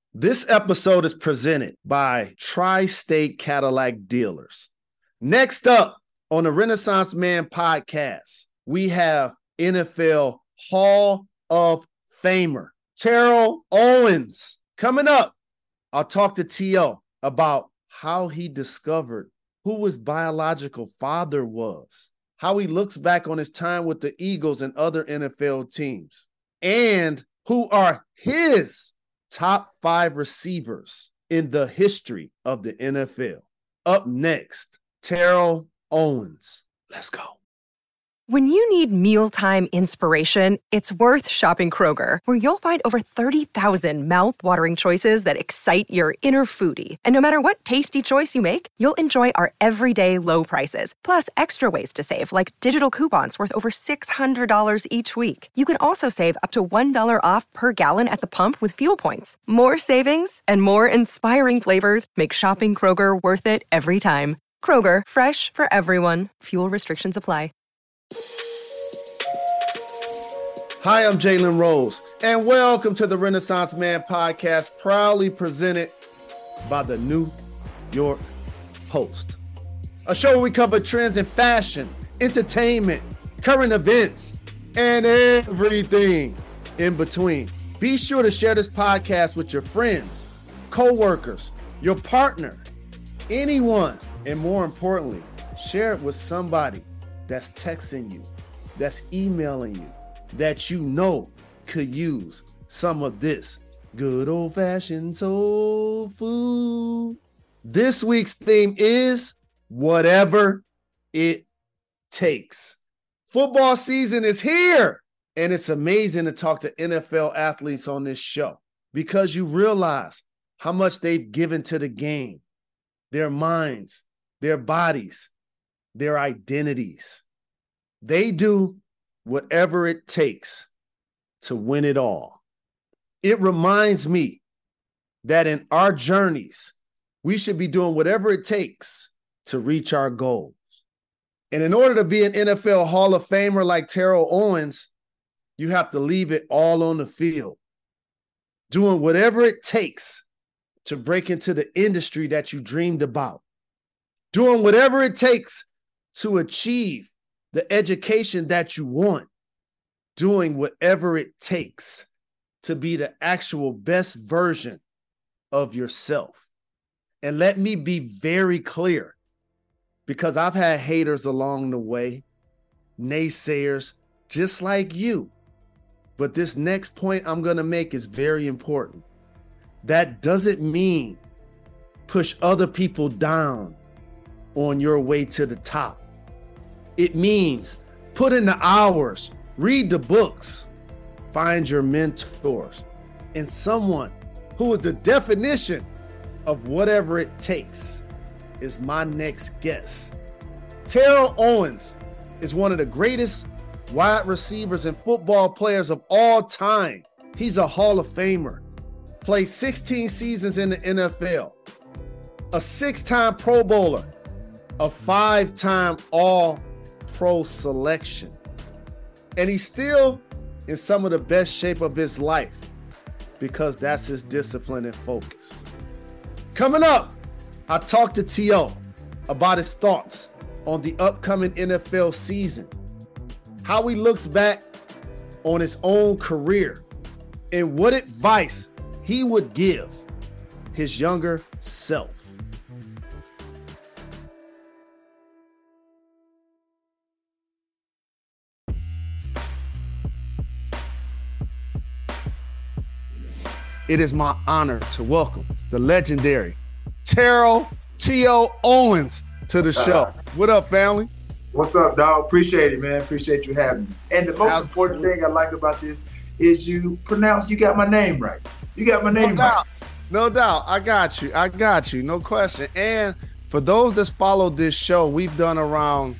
This episode is presented by Tri-State Cadillac Dealers. Next up on the Renaissance Man podcast, we have NFL Hall of Famer Terrell Owens. Coming up, I'll talk to T.O. about how he discovered who his biological father was, how he looks back on his time with the Eagles and other NFL teams, and who are his top 5 receivers in the history of the NFL. Up next, Terrell Owens. Let's go. When you need mealtime inspiration, it's worth shopping Kroger, where you'll find over 30,000 mouth-watering choices that excite your inner foodie. And no matter what tasty choice you make, you'll enjoy our everyday low prices, plus extra ways to save, like digital coupons worth over $600 each week. You can also save up to $1 off per gallon at the pump with fuel points. More savings and more inspiring flavors make shopping Kroger worth it every time. Kroger, fresh for everyone. Fuel restrictions apply. Hi, I'm Jalen Rose, and welcome to the Renaissance Man podcast, proudly presented by the New York Post. A show where we cover trends in fashion, entertainment, current events, and everything in between. Be sure to share this podcast with your friends, co-workers, your partner, anyone, and more importantly, share it with somebody that's texting you, that's emailing you, that you know could use some of this good old-fashioned soul food. This week's theme is whatever it takes. Football season is here, and it's amazing to talk to NFL athletes on this show because you realize how much they've given to the game, their minds, their bodies, their identities. They do whatever it takes to win it all. It reminds me that in our journeys, we should be doing whatever it takes to reach our goals. And in order to be an NFL Hall of Famer like Terrell Owens, you have to leave it all on the field, doing whatever it takes to break into the industry that you dreamed about, doing whatever it takes to achieve the education that you want, doing whatever it takes to be the actual best version of yourself. And let me be very clear, because I've had haters along the way, naysayers, just like you. But this next point I'm going to make is very important. That doesn't mean push other people down on your way to the top. It means put in the hours, read the books, find your mentors, and someone who is the definition of whatever it takes is my next guest. Terrell Owens is one of the greatest wide receivers and football players of all time. He's a Hall of Famer, played 16 seasons in the NFL, a 6-time Pro Bowler, a 5-time All-Pro selection. And he's still in some of the best shape of his life because that's his discipline and focus. Coming up, I talked to T.O. about his thoughts on the upcoming NFL season, how he looks back on his own career, and what advice he would give his younger self. It is my honor to welcome the legendary Terrell T.O. Owens to the show. What up, family? What's up, dog? Appreciate it, man. Appreciate you having me. And the most important thing I like about this is you got my name right. You got my name right. No doubt. I got you. No question. And for those that follow this show, we've done around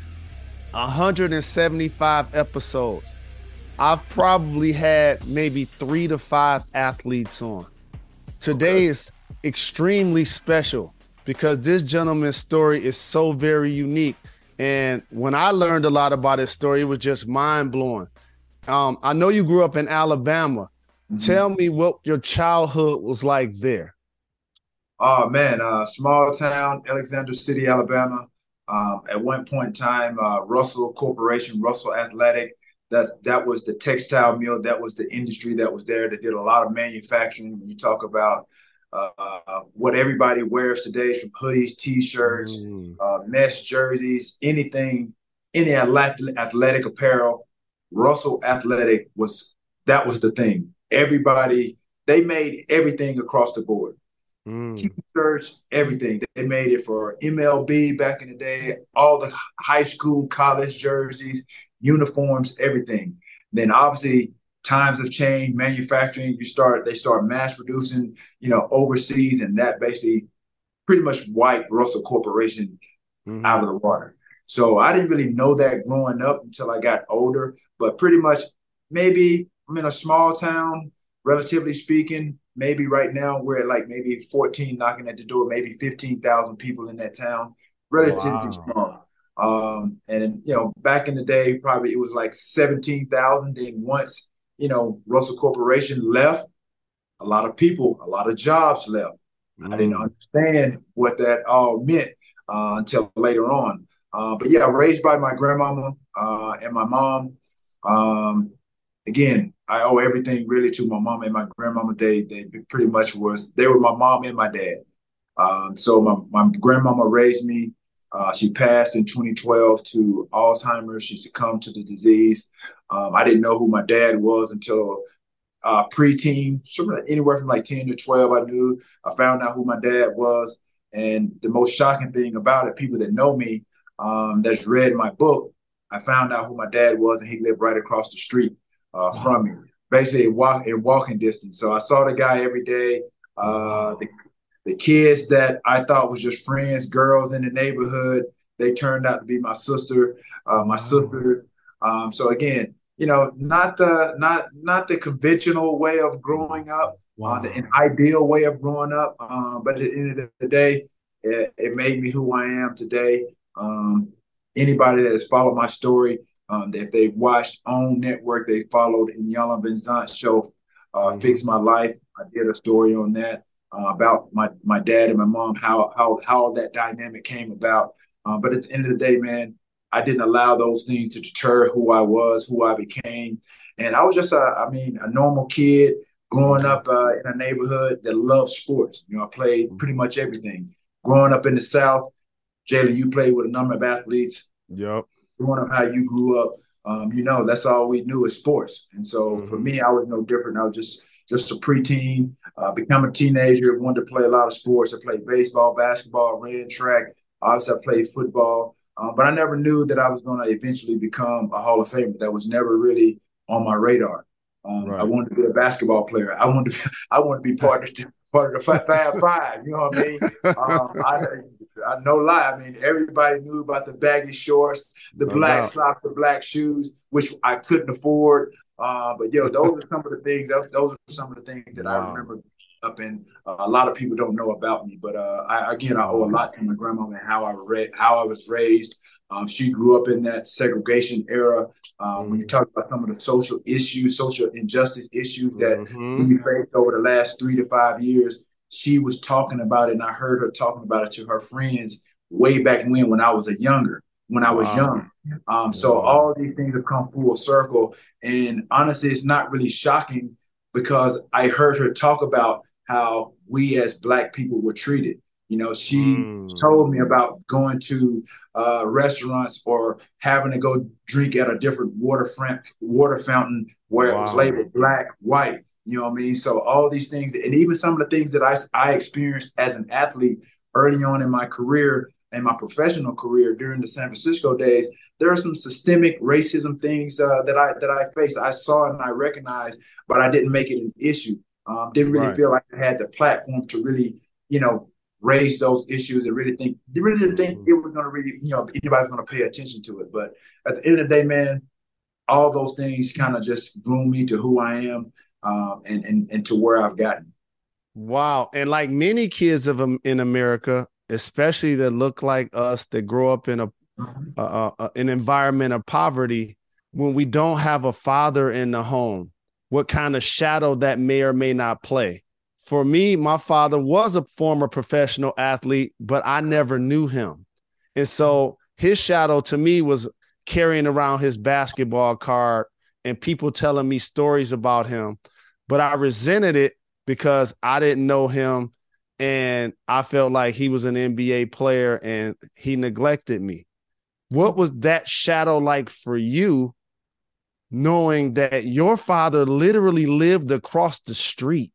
175 episodes. I've probably had maybe 3 to 5 athletes on. Today is extremely special because this gentleman's story is so very unique. And when I learned a lot about his story, it was just mind blowing. I know you grew up in Alabama, Tell me what your childhood was like there. Oh man, small town, Alexander City, Alabama. At one point in time, Russell Corporation, Russell Athletic, that was the textile mill, that was the industry that was there that did a lot of manufacturing. When you talk about what everybody wears today, from hoodies, t-shirts, mesh jerseys, anything, any athletic apparel, Russell Athletic was the thing. Everybody, they made everything across the board. T-shirts, everything. They made it for MLB back in the day, all the high school, college jerseys, uniforms, everything. Then obviously times have changed, manufacturing, they start mass producing, overseas, and that basically pretty much wiped Russell Corporation out of the water. So I didn't really know that growing up until I got older, but pretty much maybe I'm in a small town, relatively speaking. Maybe right now we're at like maybe 14 knocking at the door, maybe 15,000 people in that town, relatively small. And back in the day, probably it was like 17,000. Then once, Russell Corporation left, a lot of people, a lot of jobs left. I didn't understand what that all meant until later on. But yeah, raised by my grandmama and my mom. Again, I owe everything really to my mom and my grandmama. They pretty much they were my mom and my dad. So my grandmama raised me. She passed in 2012 to Alzheimer's. She succumbed to the disease. I didn't know who my dad was until preteen, anywhere from like 10 to 12. I found out who my dad was. And the most shocking thing about it, people that know me, that's read my book, I found out who my dad was, and he lived right across the street from me, basically in walking distance. So I saw the guy every day. The kids that I thought was just friends, girls in the neighborhood, they turned out to be my sister, my sister. So again, not the conventional way of growing up, an ideal way of growing up. But at the end of the day, it made me who I am today. Anybody that has followed my story, if they've watched OWN Network, they followed Inyala Benzant's show, Fix My Life. I did a story on that about my dad and my mom, how that dynamic came about. But at the end of the day, man, I didn't allow those things to deter who I was, who I became. And I was just, a normal kid growing up in a neighborhood that loved sports. I played pretty much everything. Growing up in the South, Jalen, you played with a number of athletes. Yep. Growing up how you grew up, that's all we knew is sports. And so for me, I was no different. I was just a preteen, become a teenager, wanted to play a lot of sports. I played baseball, basketball, ran track. Obviously, I played football. But I never knew that I was going to eventually become a Hall of Famer. That was never really on my radar. Right. I wanted to be a basketball player. I wanted to be part of the Fab Five. You know what I mean? I no lie. I mean, everybody knew about the baggy shorts, the black socks, the black shoes, which I couldn't afford. But those are some of the things. Those are some of the things that I remember up in. A lot of people don't know about me, but I owe a lot to my grandma and how I was raised. She grew up in that segregation era. When you talk about some of the social injustice issues that we faced over the last 3 to 5 years, she was talking about it, and I heard her talking about it to her friends way back when I was young. So all these things have come full circle. And honestly, it's not really shocking because I heard her talk about how we as Black people were treated. She told me about going to restaurants or having to go drink at a different water fountain where it was labeled black, white. You know what I mean? So all these things, and even some of the things that I experienced as an athlete early on in my career and my professional career during the San Francisco days, there are some systemic racism things that I faced. I saw and I recognized, but I didn't make it an issue. Didn't really feel like I had the platform to really, raise those issues and really didn't think it was going to really, anybody's going to pay attention to it. But at the end of the day, man, all those things kind of just groomed me to who I am and to where I've gotten. Wow. And like many kids in America, especially that look like us, that grow up in an environment of poverty, when we don't have a father in the home, what kind of shadow that may or may not play. For me, my father was a former professional athlete, but I never knew him. And so his shadow to me was carrying around his basketball card and people telling me stories about him. But I resented it because I didn't know him and I felt like he was an NBA player and he neglected me. What was that shadow like for you, knowing that your father literally lived across the street?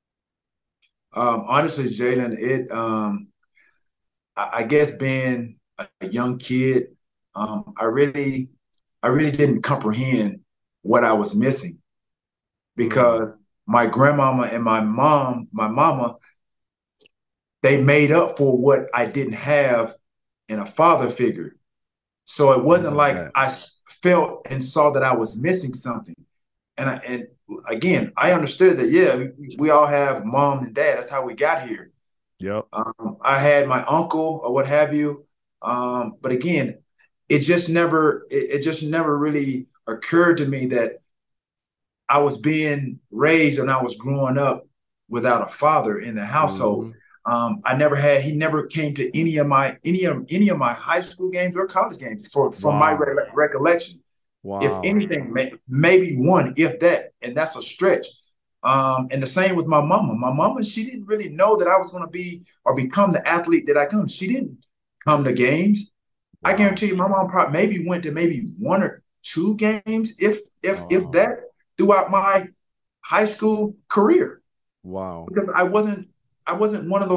Honestly, Jalen, I guess being a young kid, I really didn't comprehend what I was missing because my grandmama and my mama, they made up for what I didn't have in a father figure. So it wasn't like I felt and saw that I was missing something. And again, I understood that, yeah, we all have mom and dad. That's how we got here. Yep. I had my uncle or what have you. But again, it just never really occurred to me that I was being raised and I was growing up without a father in the household. He never came to any of my high school games or college games from my recollection. If Wow. anything, maybe one, if that, and that's a stretch. And the same with my mama. My mama, she didn't really know that I was going to be or become the athlete that I come. She didn't come to games. I guarantee you, my mom probably maybe went to maybe one or two games, if that, throughout my high school career. Wow. Because I wasn't one of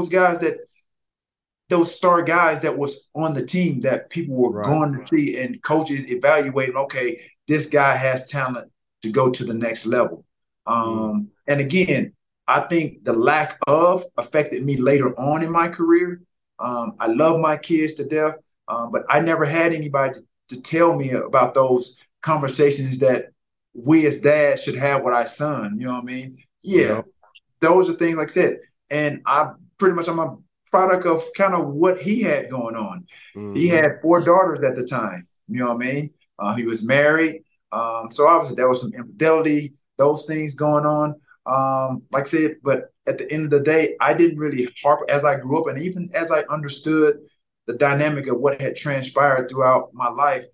those star guys that was on the team that people were going to see and coaches evaluating, okay, this guy has talent to go to the next level. And again, I think the lack of affected me later on in my career. I love my kids to death, but I never had anybody to tell me about those conversations that we as dads should have with our son. You know what I mean? Yeah, Yep. those are things like I said. And I'm a product of kind of what he had going on. He had four daughters at the time. You know what I mean? He was married. So obviously there was some infidelity, those things going on. Like I said, but at the end of the day, I didn't really harp as I grew up and even as I understood the dynamic of what had transpired throughout my life,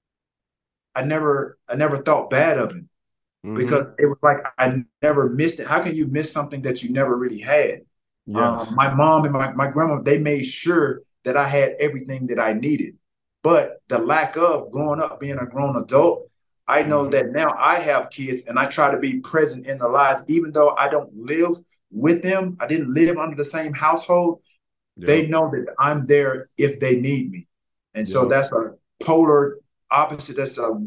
I never thought bad of him because it was like I never missed it. How can you miss something that you never really had? Yes. My mom and my grandma, they made sure that I had everything that I needed. But the lack of growing up, being a grown adult, I know that now I have kids and I try to be present in their lives, even though I don't live with them. I didn't live under the same household. They Yep. know that I'm there if they need me. And so Yep. that's a polar opposite. That's a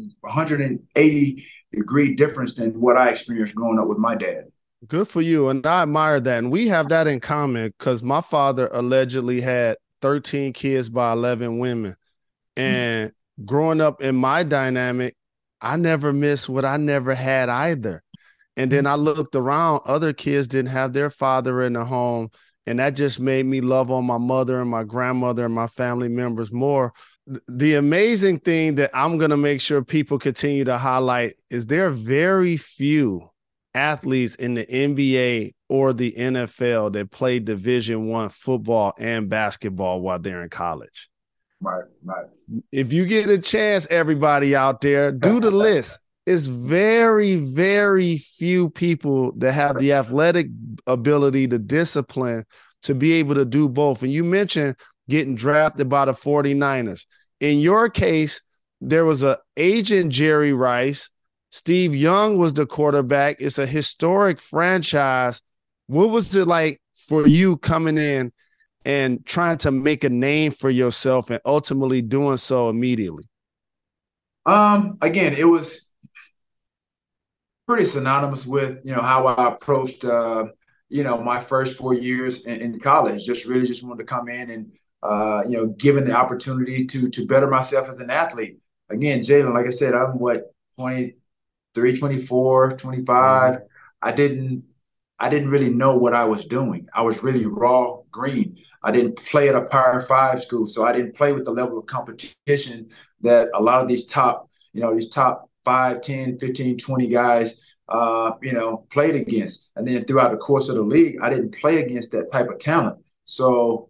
180-degree difference than what I experienced growing up with my dad. Good for you. And I admire that. And we have that in common because my father allegedly had 13 kids by 11 women. And growing up in my dynamic, I never missed what I never had either. And then I looked around, other kids didn't have their father in the home. And that just made me love on my mother and my grandmother and my family members more. The amazing thing that I'm going to make sure people continue to highlight is there are very few athletes in the NBA or the NFL that play Division I football and basketball while they're in college. Right, right. If you get a chance, everybody out there, do the list. It's very, very few people that have the athletic ability, the discipline to be able to do both. And you mentioned getting drafted by the 49ers. In your case, there was an agent, Jerry Rice. Steve Young was the quarterback. It's a historic franchise. What was it like for you coming in and trying to make a name for yourself and ultimately doing so immediately? Again, it was pretty synonymous with, how I approached, my first 4 years in college. Just really just wanted to come in and, given the opportunity to better myself as an athlete. Again, Jalen, like I said, I'm 23, 24, 25. I didn't really know what I was doing. I was really raw green. I didn't play at a Power Five school, so I didn't play with the level of competition that a lot of these top 5, 10, 15, 20 guys played against. And then throughout the course of the league, I didn't play against that type of talent. So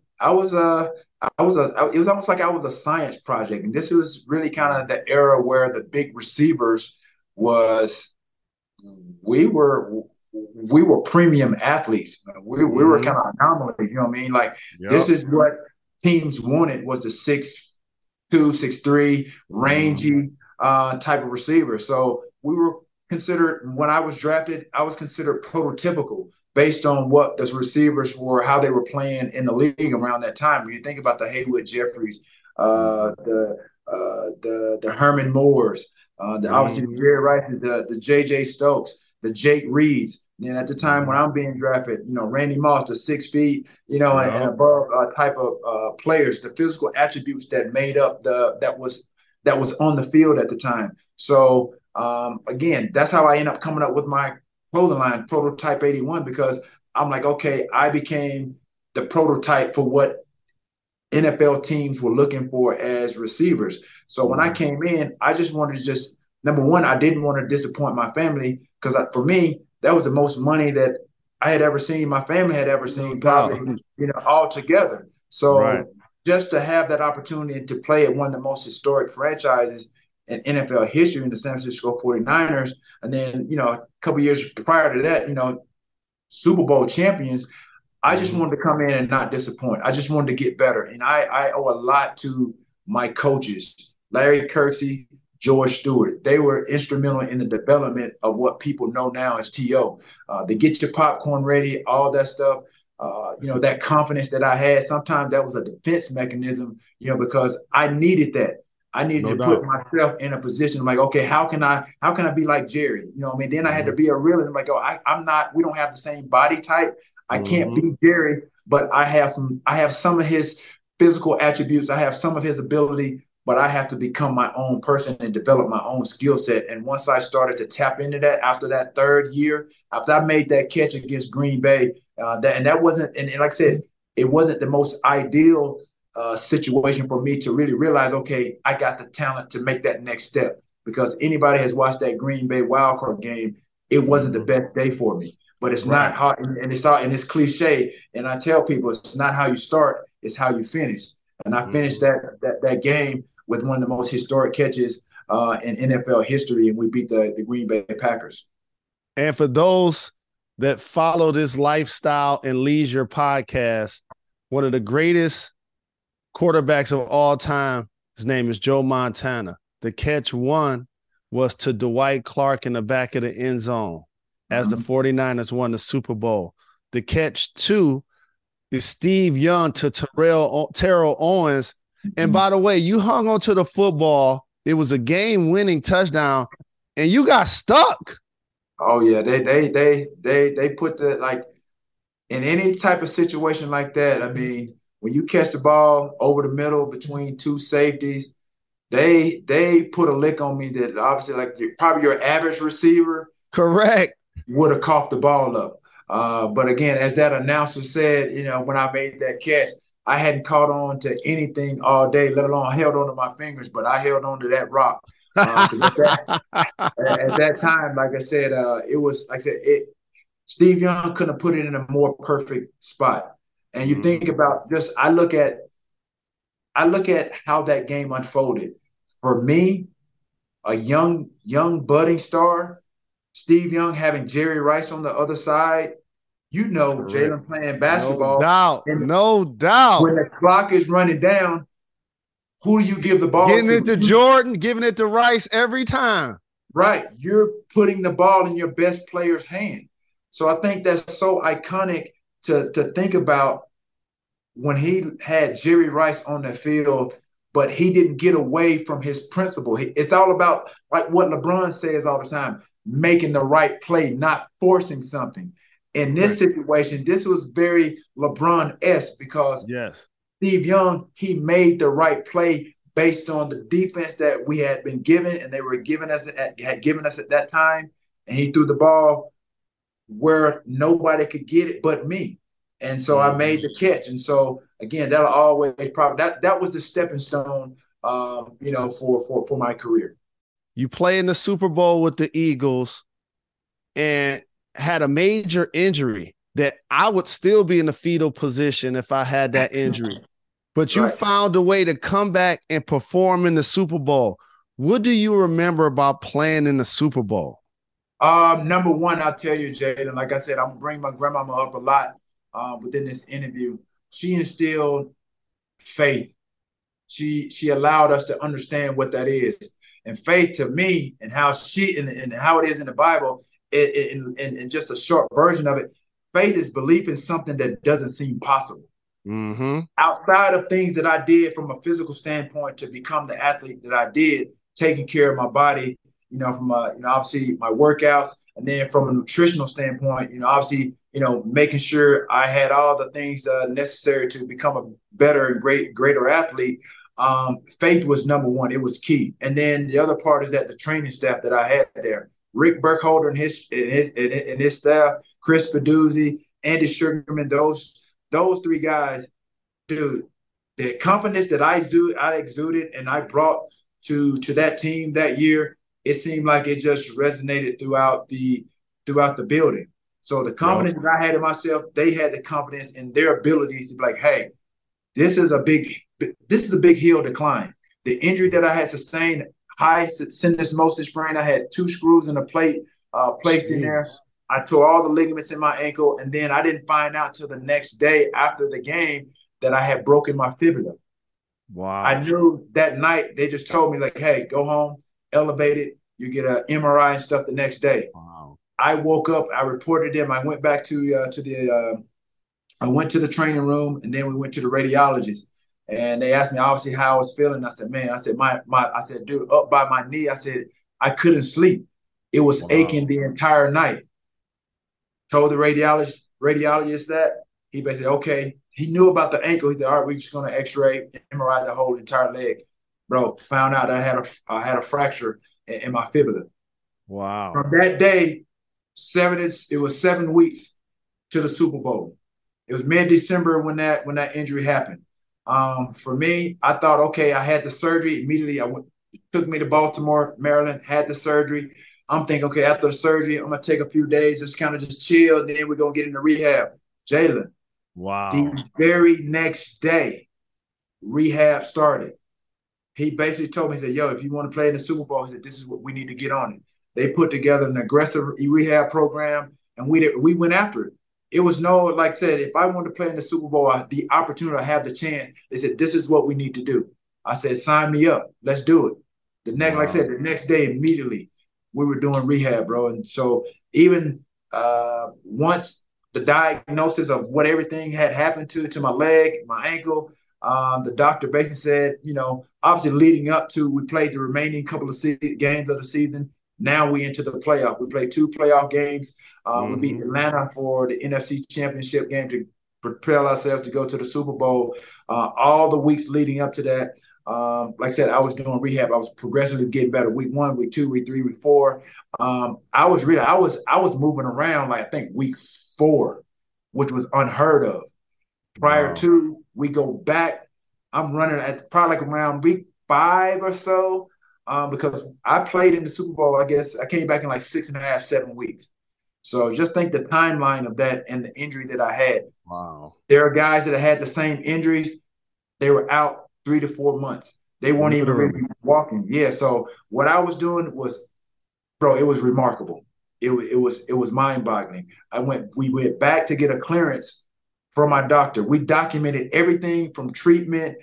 it was almost like I was a science project. And this was really kind of the era where the big receivers was, we were premium athletes. We were kind of anomalies, you know what I mean? Like, this is what teams wanted, was the 6'2", 6'3", rangy type of receiver. So we were considered, when I was drafted, I was considered prototypical based on what the receivers were, how they were playing in the league around that time. When you think about the Haywood Jeffries, the Herman Moores, obviously the Jerry Rice, the J.J. Stokes, the Jake Reeds. And at the time when I'm being drafted, Randy Moss, the 6 feet, and above type of players, the physical attributes that made up that was on the field at the time. So again, that's how I end up coming up with my clothing line, Prototype 81, because I'm like, okay, I became the prototype for what NFL teams were looking for as receivers. So when I came in, I just wanted to number one, I didn't want to disappoint my family, because for me, that was the most money that I had ever seen, my family had ever seen, probably, all together. So just to have that opportunity to play at one of the most historic franchises in NFL history, in the San Francisco 49ers, and then, a couple years prior to that, Super Bowl champions, I just wanted to come in and not disappoint. I just wanted to get better. And I owe a lot to my coaches, Larry Kirksey, George Stewart. They were instrumental in the development of what people know now as T.O. They get your popcorn ready, all that stuff. That confidence that I had, sometimes that was a defense mechanism, because I needed that. I needed to put myself in a position like, okay, how can I be like Jerry? Then I had to be a realist. Like, we don't have the same body type. I can't be Jerry, but I have some of his physical attributes. I have some of his ability, but I have to become my own person and develop my own skill set. And once I started to tap into that after that third year, after I made that catch against Green Bay, that wasn't, and like I said, it wasn't the most ideal situation for me to really realize, okay, I got the talent to make that next step. Because anybody has watched that Green Bay wildcard game, it wasn't the best day for me. But it's not hard, and it's cliche. And I tell people, it's not how you start, it's how you finish. And I finished that game with one of the most historic catches in NFL history, and we beat the Green Bay Packers. And for those that follow this lifestyle and leisure podcast, one of the greatest quarterbacks of all time, his name is Joe Montana. The catch one was to Dwight Clark in the back of the end zone as the 49ers won the Super Bowl. The catch two is Steve Young to Terrell Owens. And by the way, you hung on to the football. It was a game-winning touchdown, and you got stuck. Oh yeah, they put the, like, in any type of situation like that. I mean, when you catch the ball over the middle between two safeties, they put a lick on me that obviously, like, probably your average receiver, correct, would have coughed the ball up. But again, as that announcer said, when I made that catch, I hadn't caught on to anything all day, let alone held on to my fingers, but I held on to that rock. At that time, like I said, it was, like I said, Steve Young couldn't have put it in a more perfect spot. And you think about I look at how that game unfolded. For me, a young budding star, Steve Young having Jerry Rice on the other side, Jalen playing basketball. No doubt. When the clock is running down, who do you give the ball to? Getting it to Jordan, giving it to Rice every time. Right. You're putting the ball in your best player's hand. So I think that's so iconic to think about, when he had Jerry Rice on the field, but he didn't get away from his principle. It's all about, like what LeBron says all the time, making the right play, not forcing something. In this situation, this was very LeBron-esque, because Steve Young, he made the right play based on the defense that we had been given, and they had given us at that time, and he threw the ball where nobody could get it but me. And so I made the catch. And so again, that'll always probably that was the stepping stone, for my career. You play in the Super Bowl with the Eagles. and had a major injury that I would still be in the fetal position if I had that injury. But you found a way to come back and perform in the Super Bowl. What do you remember about playing in the Super Bowl? Number one, I'll tell you, Jaden, like I said, I'm bringing my grandmama up a lot within this interview. She instilled faith. She allowed us to understand what that is. And faith to me and how and how it is in the Bible, in just a short version of it, faith is belief in something that doesn't seem possible. Mm-hmm. Outside of things that I did from a physical standpoint to become the athlete that I did, taking care of my body, from obviously my workouts, and then from a nutritional standpoint, obviously, making sure I had all the things necessary to become a better and greater athlete. Faith was number one. It was key. And then the other part is that the training staff that I had there, Rick Burkholder and his staff, Chris Peduzzi, Andy Sugarman, those three guys, dude, the confidence that I exuded and I brought to that team that year, it seemed like it just resonated throughout the building. So the confidence that I had in myself, they had the confidence in their abilities to be like, hey, this is a big hill to climb. The injury that I had sustained, high syndesmosis sprain, I had 2 screws in a plate placed in there. I tore all the ligaments in my ankle, and then I didn't find out till the next day after the game that I had broken my fibula. Wow. I knew that night. They just told me, like, hey, go home, elevate it. You get an MRI and stuff the next day. Wow. I woke up. I reported them. I went back I went to the training room, and then we went to the radiologist. And they asked me, obviously, how I was feeling. I said, man, I said, dude, up by my knee. I said, I couldn't sleep. It was aching the entire night. Told the radiologist that. He basically, okay. He knew about the ankle. He said, all right, we're just going to x-ray, MRI the whole entire leg. Bro, found out I had a fracture in my fibula. Wow. From that day, it was 7 weeks to the Super Bowl. It was mid-December when that injury happened. For me, I thought, okay, I had the surgery. Immediately, took me to Baltimore, Maryland, had the surgery. I'm thinking, okay, after the surgery, I'm going to take a few days, just kind of just chill, then we're going to get into rehab. Jalen. Wow. The very next day, rehab started. He basically told me, he said, yo, if you want to play in the Super Bowl, he said, this is what we need to get on it. They put together an aggressive rehab program, and we went after it. It was like I said, if I wanted to play in the Super Bowl, the opportunity, I have the chance, they said, this is what we need to do. I said, sign me up. Let's do it. Like I said, the next day, immediately, we were doing rehab, bro. And so even once the diagnosis of what everything had happened to my leg, my ankle, the doctor basically said, obviously leading up to, we played the remaining couple of games of the season. Now we into the playoff. We played 2 playoff games. We beat Atlanta for the NFC Championship game to propel ourselves to go to the Super Bowl. All the weeks leading up to that, like I said, I was doing rehab. I was progressively getting better. Week 1, week 2, week 3, week 4. I was moving around, like I think week 4, which was unheard of. Prior to, we go back, I'm running at probably like around week 5 or so, because I played in the Super Bowl. I guess I came back in like 6.5, 7 weeks. So just think the timeline of that and the injury that I had. Wow. There are guys that had the same injuries. They were out 3 to 4 months. They weren't even really walking. Yeah. So what I was doing was, bro, it was remarkable. It was mind-boggling. We went back to get a clearance from my doctor. We documented everything from treatment,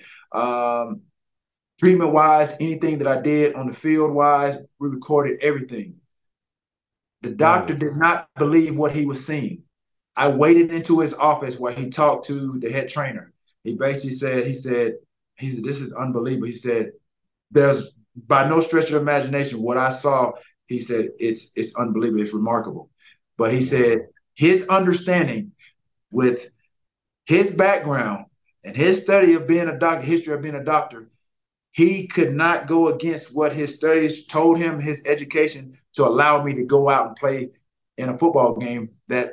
treatment-wise, anything that I did on the field-wise. We recorded everything. The doctor did not believe what he was seeing. I waited into his office where he talked to the head trainer. He basically said, this is unbelievable. He said, there's by no stretch of imagination what I saw. He said, it's unbelievable. It's remarkable. But he said his understanding with his background and his study of being a doctor, history of being a doctor, he could not go against what his studies told him, his education, to allow me to go out and play in a football game that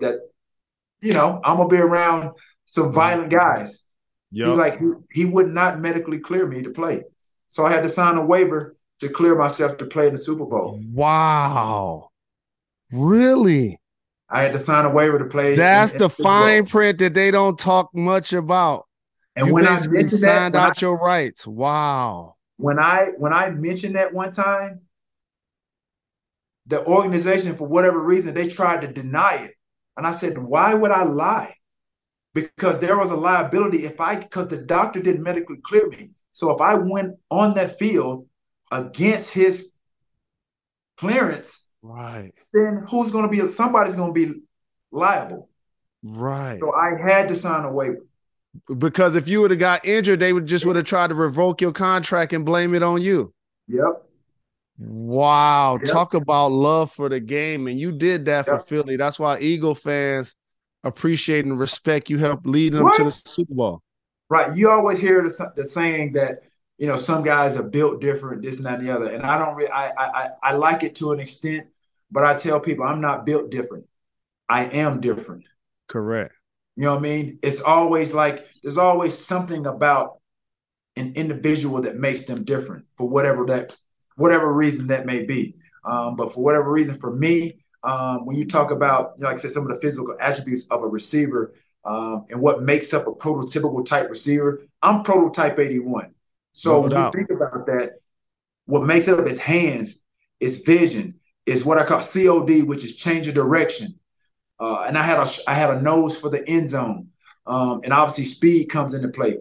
I'm going to be around some violent guys. Yep. He would not medically clear me to play. So I had to sign a waiver to clear myself to play in the Super Bowl. Wow. Really? I had to sign a waiver to play That's in the fine football. print that they don't talk much about. And You when I basically mentioned that, signed out your rights. Wow. when I mentioned that one time, the organization, for whatever reason, they tried to deny it. And I said, why would I lie? Because there was a liability because the doctor didn't medically clear me. So if I went on that field against his clearance, Right. then somebody's going to be liable. Right. So I had to sign a waiver. Because if you would have got injured, they would have tried to revoke your contract and blame it on you. Yep. Wow. Yep. Talk about love for the game. And you did that for Yep. Philly. That's why Eagle fans appreciate and respect you helped lead them to the What? Super Bowl. Right. You always hear the saying that, some guys are built different, this and that and the other. And I don't really, I like it to an extent, but I tell people I'm not built different. I am different. Correct. You know what I mean? It's always like there's always something about an individual that makes them different for whatever reason that may be. But for whatever reason, for me, when you talk about, like I said, some of the physical attributes of a receiver and what makes up a prototypical type receiver, I'm prototype 81. So No when you doubt. think about that, what makes it up is hands, is vision, is what I call COD, which is change of direction. And I had a nose for the end zone, and obviously speed comes into play.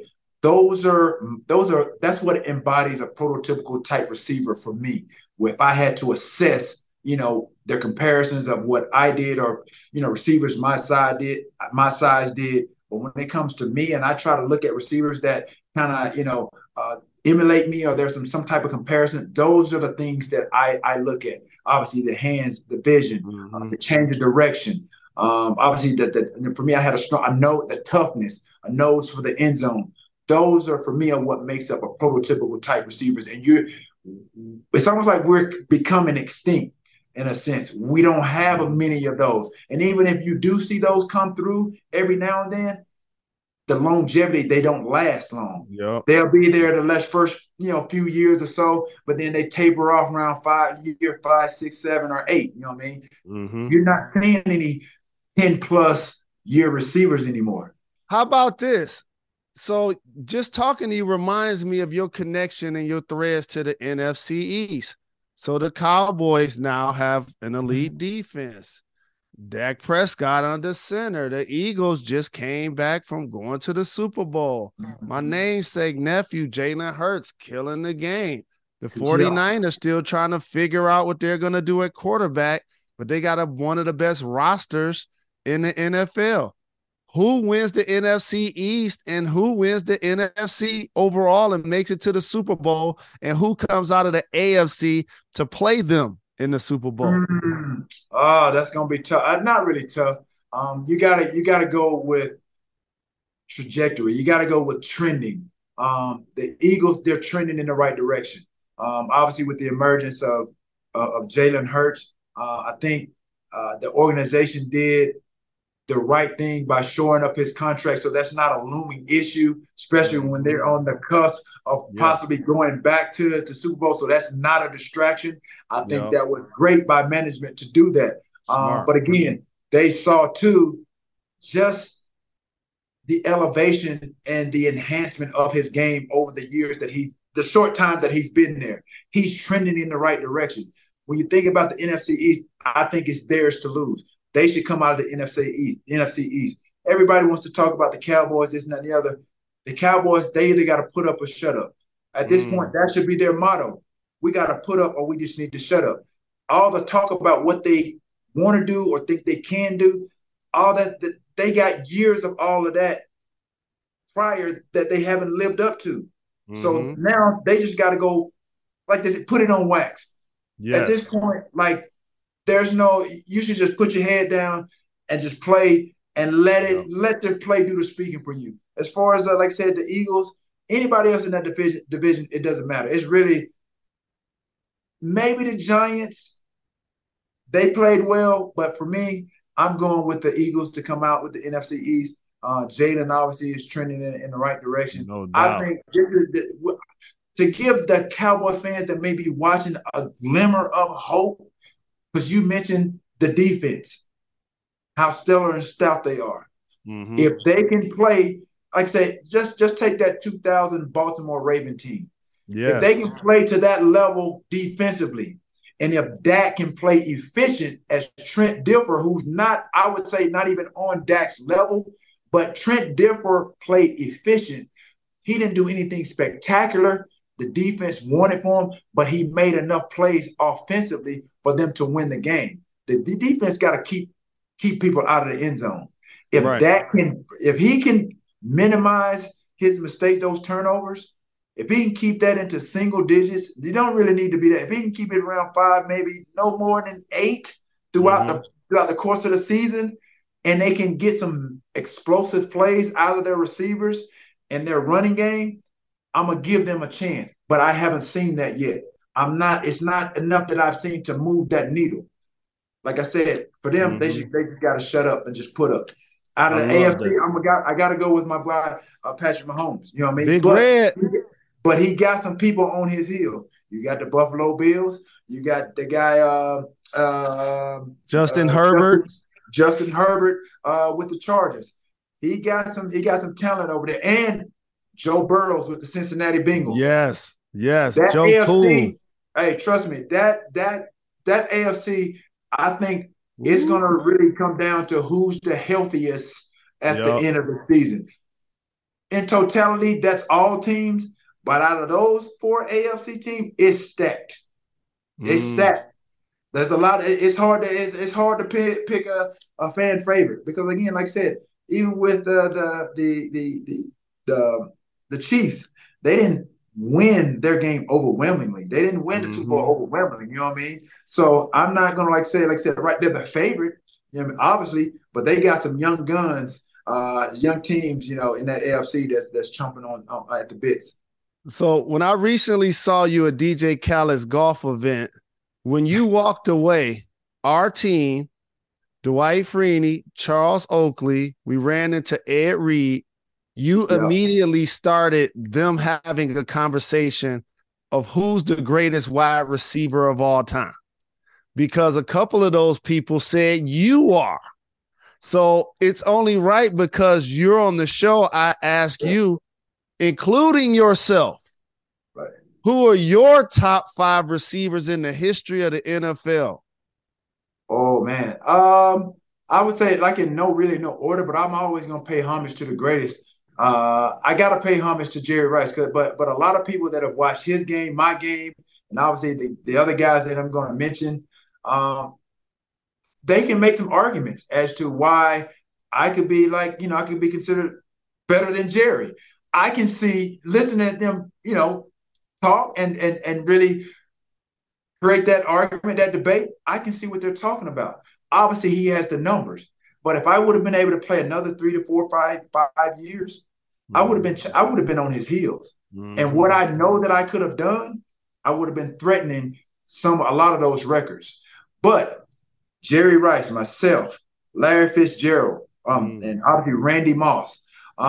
That's what embodies a prototypical type receiver for me. Where if I had to assess, their comparisons of what I did or receivers my size did, but when it comes to me and I try to look at receivers that kind of emulate me or there's some type of comparison, those are the things that I look at. Obviously, the hands, the vision, the change of direction. Obviously, for me, I had I know the toughness, a nose for the end zone. Those are for me are what makes up a prototypical type receivers. And it's almost like we're becoming extinct in a sense. We don't have many of those. And even if you do see those come through every now and then, the longevity, they don't last long. Yep. They'll be there the first few years or so, but then they taper off around 5, 6, 7, or 8. You know what I mean? Mm-hmm. You're not seeing any 10+ year receivers anymore. How about this? So just talking to you reminds me of your connection and your threads to the NFC East. So the Cowboys now have an elite defense. Dak Prescott under center. The Eagles just came back from going to the Super Bowl. My namesake nephew, Jalen Hurts, killing the game. The 49ers still trying to figure out what they're going to do at quarterback, but they got one of the best rosters in the NFL. Who wins the NFC East and who wins the NFC overall and makes it to the Super Bowl, and who comes out of the AFC to play them in the Super Bowl? Oh, that's gonna be tough. Not really tough. You gotta go with trajectory. You gotta go with trending. The Eagles, they're trending in the right direction. Obviously, with the emergence of Jalen Hurts, I think the organization did the right thing by shoring up his contract, so that's not a looming issue, especially when they're on the cusp of possibly going back to Super Bowl. So that's not a distraction. I think that was great by management to do that. But again, they saw too just the elevation and the enhancement of his game over the years the short time that he's been there. He's trending in the right direction. When you think about the NFC East, I think it's theirs to lose. They should come out of the NFC East. Everybody wants to talk about the Cowboys, this and that and the other. The Cowboys, they either got to put up or shut up. At this point, that should be their motto. We got to put up or we just need to shut up. All the talk about what they want to do or think they can do, all that they got years of all of that prior that they haven't lived up to. So now they just got to go, like this, put it on wax. At this point, like, you should just put your head down and just play and let the play do the speaking for you. As far as, like I said, the Eagles, anybody else in that division, it doesn't matter. It's really maybe the Giants. They played well, but for me, I'm going with the Eagles to come out with the NFC East. Jalen obviously is trending in the right direction. No doubt. I think to give the Cowboy fans that may be watching a glimmer of hope, because you mentioned the defense, how stellar and stout they are. Mm-hmm. If they can play, like I say, just take that 2000 Baltimore Raven team. Yes. If they can play to that level defensively, and if Dak can play efficient as Trent Dilfer, who's not, I would say, not even on Dak's level, but Trent Dilfer played efficient. He didn't do anything spectacular. The defense wanted for him, but he made enough plays offensively for them to win the game. The defense got to keep people out of the end zone. If if he can minimize his mistakes, those turnovers, if he can keep that into single digits, you don't really need to be that. If he can keep it around 5, maybe no more than 8 throughout the course of the season, and they can get some explosive plays out of their receivers and their running game, I'm gonna give them a chance. But I haven't seen that yet. It's not enough that I've seen to move that needle. Like I said, for them, they just got to shut up and just put up. Out of the AFC, I got to go with my guy Patrick Mahomes. You know what I mean? Big Red. But he got some people on his heel. You got the Buffalo Bills. You got the guy Justin Herbert. Justin Herbert with the Chargers. He got some talent over there. And Joe Burrows with the Cincinnati Bengals. Yes. That Joe AFC, Cool. Hey, trust me, that AFC, I think it's going to really come down to who's the healthiest at the end of the season. In totality, that's all teams. But out of those 4 AFC teams, it's stacked. It's stacked. There's a lot. It's hard to pick a fan favorite because, again, like I said, even with the Chiefs, they didn't win their game overwhelmingly. They didn't win the Super Bowl overwhelmingly. You know what I mean? So I'm not gonna like I said, right, they're the favorite. You know what I mean? Obviously, but they got some young guns, young teams, you know, in that AFC that's chomping on at the bits. So when I recently saw you at DJ Khaled's golf event, when you walked away, our team, Dwight Freeney, Charles Oakley, we ran into Ed Reed. You immediately started them having a conversation of who's the greatest wide receiver of all time, because a couple of those people said you are. So it's only right because you're on the show, I ask you, including yourself, who are your top 5 receivers in the history of the NFL? Oh, man. I would say like in no order, but I'm always going to pay homage to the greatest. I got to pay homage to Jerry Rice, but a lot of people that have watched his game, my game, and obviously the other guys that I'm going to mention, they can make some arguments as to why I could be I could be considered better than Jerry. I can see listening to them, talk and really create that argument, that debate. I can see what they're talking about. Obviously, he has the numbers, but if I would have been able to play another 3 to 4, 5 years, I would have been on his heels. And what I know that I could have done, I would have been threatening a lot of those records. But Jerry Rice, myself, Larry Fitzgerald, and obviously Randy Moss.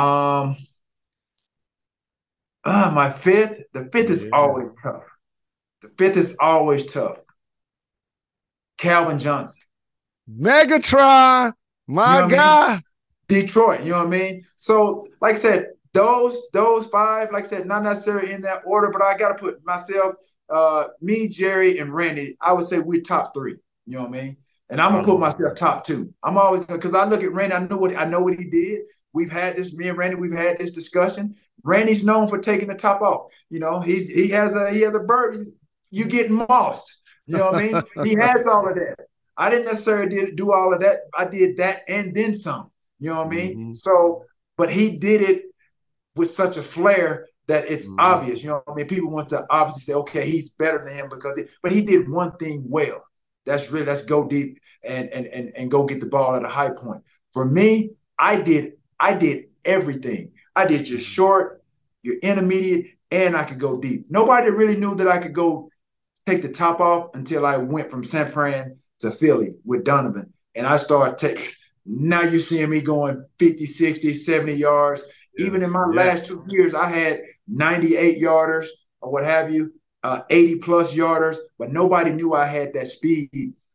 My fifth, the fifth is always tough. The fifth is always tough. Calvin Johnson. Megatron, my guy. Detroit, you know what I mean? So, like I said, those 5, like I said, not necessarily in that order, but I got to put myself, me, Jerry, and Randy, I would say we're top 3, you know what I mean? And I'm going to put myself top 2. I'm always going to, because I look at Randy, I know what he did. Me and Randy, we've had this discussion. Randy's known for taking the top off. You know, he has a bird. You get mossed. You know what I mean? He has all of that. I didn't necessarily do all of that. I did that and then some. You know what I mean? So, but he did it with such a flair that it's obvious. You know what I mean? People want to obviously say, okay, he's better than him but he did one thing well. Let's go deep and go get the ball at a high point. For me, I did everything. I did your short, your intermediate, and I could go deep. Nobody really knew that I could go take the top off until I went from San Fran to Philly with Donovan. And I started taking, now you're seeing me going 50, 60, 70 yards. Yes, even in my last 2 years, I had 98 yarders or what have you, 80 plus yarders, but nobody knew I had that speed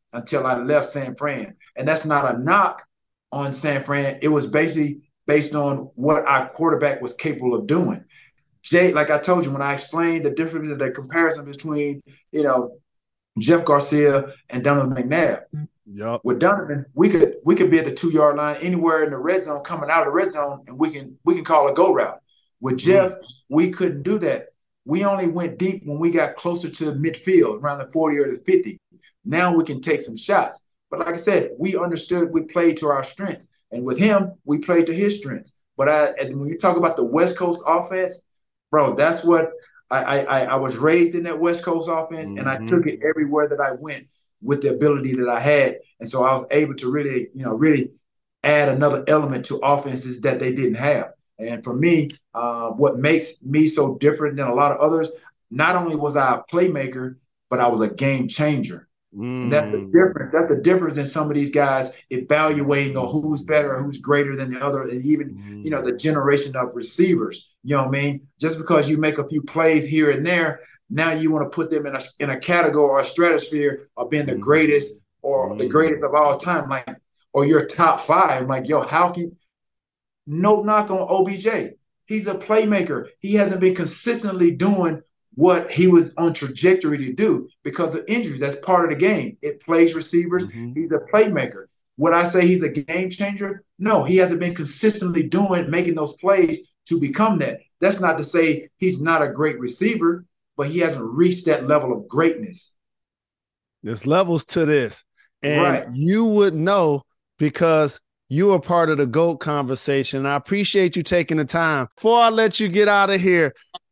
until I left San Fran. And that's not a knock on San Fran. It was basically based on what our quarterback was capable of doing. Jay, like I told you, when I explained the difference, the comparison between, Jeff Garcia and Donovan McNabb. Yep. With Donovan, we could be at the 2-yard line anywhere in the red zone, coming out of the red zone, and we can call a go route. With Jeff, we couldn't do that. We only went deep when we got closer to midfield, around the 40 or the 50. Now we can take some shots. But like I said, we understood we played to our strengths. And with him, we played to his strengths. But when you talk about the West Coast offense, bro, that's what I was raised in, that West Coast offense, and I took it everywhere that I went with the ability that I had. And so I was able to really add another element to offenses that they didn't have. And for me, what makes me so different than a lot of others, not only was I a playmaker, but I was a game changer. And that's the difference. That's the difference in some of these guys evaluating on who's better or who's greater than the other, and even the generation of receivers. You know what I mean? Just because you make a few plays here and there, now you want to put them in a category or a stratosphere of being the greatest or the greatest of all time, like, or your top 5. Like, yo, how can? No knock on OBJ. He's a playmaker. He hasn't been consistently doing what he was on trajectory to do because of injuries. That's part of the game. It plays receivers. He's a playmaker. Would I say he's a game changer? No, he hasn't been consistently making those plays to become that. That's not to say he's not a great receiver, but he hasn't reached that level of greatness. There's levels to this. And you would know because you are part of the GOAT conversation. I appreciate you taking the time. Before I let you get out of here,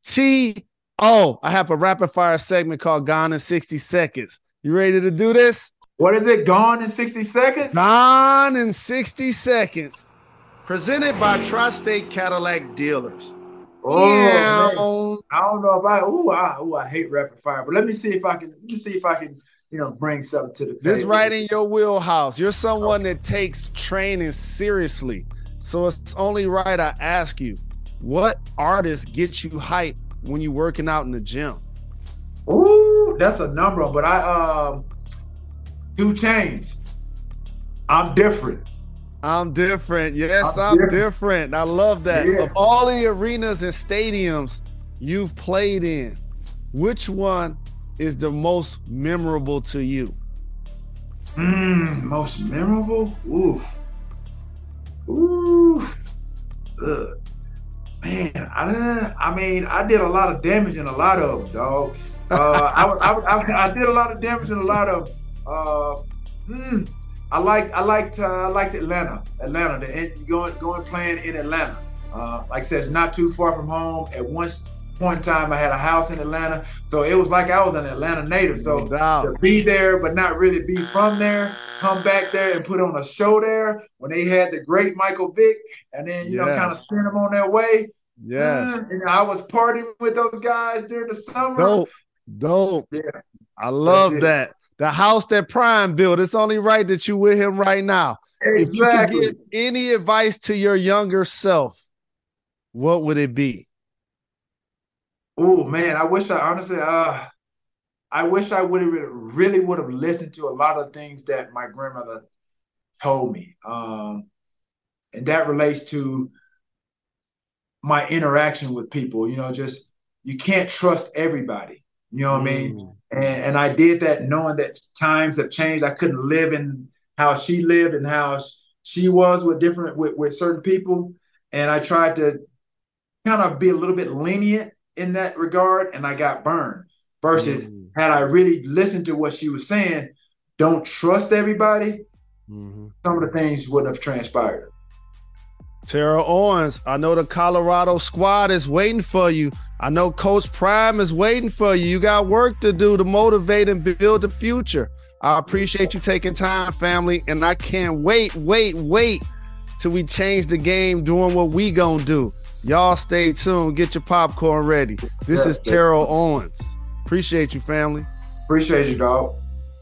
I have a rapid fire segment called Gone in 60 Seconds. You ready to do this? What is it? Gone in 60 seconds? Gone in 60 seconds. Presented by Tri-State Cadillac Dealers. Oh, yeah. I don't know if I hate rapid fire, but let me see if I can bring something to the table. This is right in your wheelhouse. You're someone that takes training seriously. So it's only right I ask you, what artist gets you hype when you're working out in the gym? Ooh, that's a number, but 2 Chainz. I'm different. Yes, I'm different. I love that. Yeah. Of all the arenas and stadiums you've played in, which one is the most memorable to you? Most memorable? Ooh. Man, I did a lot of damage in a lot of them, dog. I did a lot of damage in a lot of them. I liked Atlanta. Going playing in Atlanta. Like I said, it's not too far from home. At one point in time, I had a house in Atlanta, so it was like I was an Atlanta native. So to be there, but not really be from there, come back there and put on a show there when they had the great Michael Vick, and then kind of send them on their way. Yes, and I was partying with those guys during the summer. Dope. Yeah, I love that. The house that Prime built. It's only right that you with him right now. Exactly. If you could give any advice to your younger self, what would it be? Oh man, I wish I would have really would have listened to a lot of things that my grandmother told me, and that relates to my interaction with people. Just you can't trust everybody. You know what I mean? And I did that knowing that times have changed. I couldn't live in how she lived and how she was with certain people, and I tried to kind of be a little bit lenient in that regard, and I got burned. Versus had I really listened to what she was saying, don't trust everybody, some of the things wouldn't have transpired. Terrell Owens, I know the Colorado squad is waiting for you. I know Coach Prime is waiting for you. You got work to do to motivate and build the future. I appreciate you taking time, family, and I can't wait till we change the game doing what we gonna do. Y'all stay tuned. Get your popcorn ready. This is Terrell Owens. Appreciate you, family. Appreciate you, dog.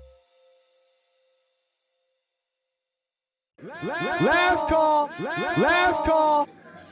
Last call.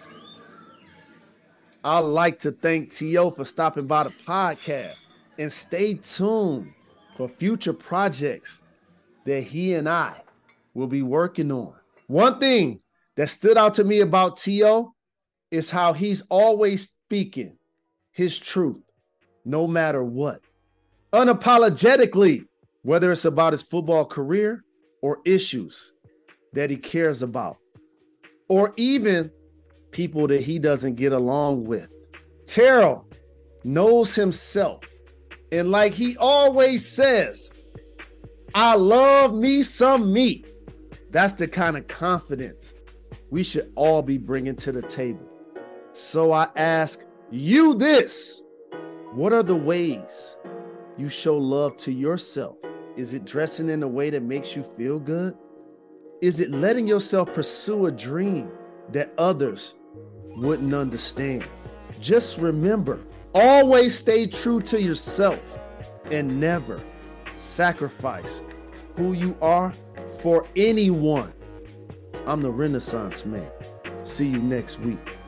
I'd like to thank T.O. for stopping by the podcast, and stay tuned for future projects that he and I will be working on. One thing that stood out to me about T.O. is how he's always speaking his truth, no matter what. Unapologetically, whether it's about his football career or issues that he cares about, or even people that he doesn't get along with. Terrell knows himself. And like he always says, I love me some me. That's the kind of confidence we should all be bringing to the table. So I ask you this: what are the ways you show love to yourself? Is it dressing in a way that makes you feel good? Is it letting yourself pursue a dream that others wouldn't understand? Just remember, always stay true to yourself and never sacrifice who you are for anyone. I'm the Renaissance Man. See you next week.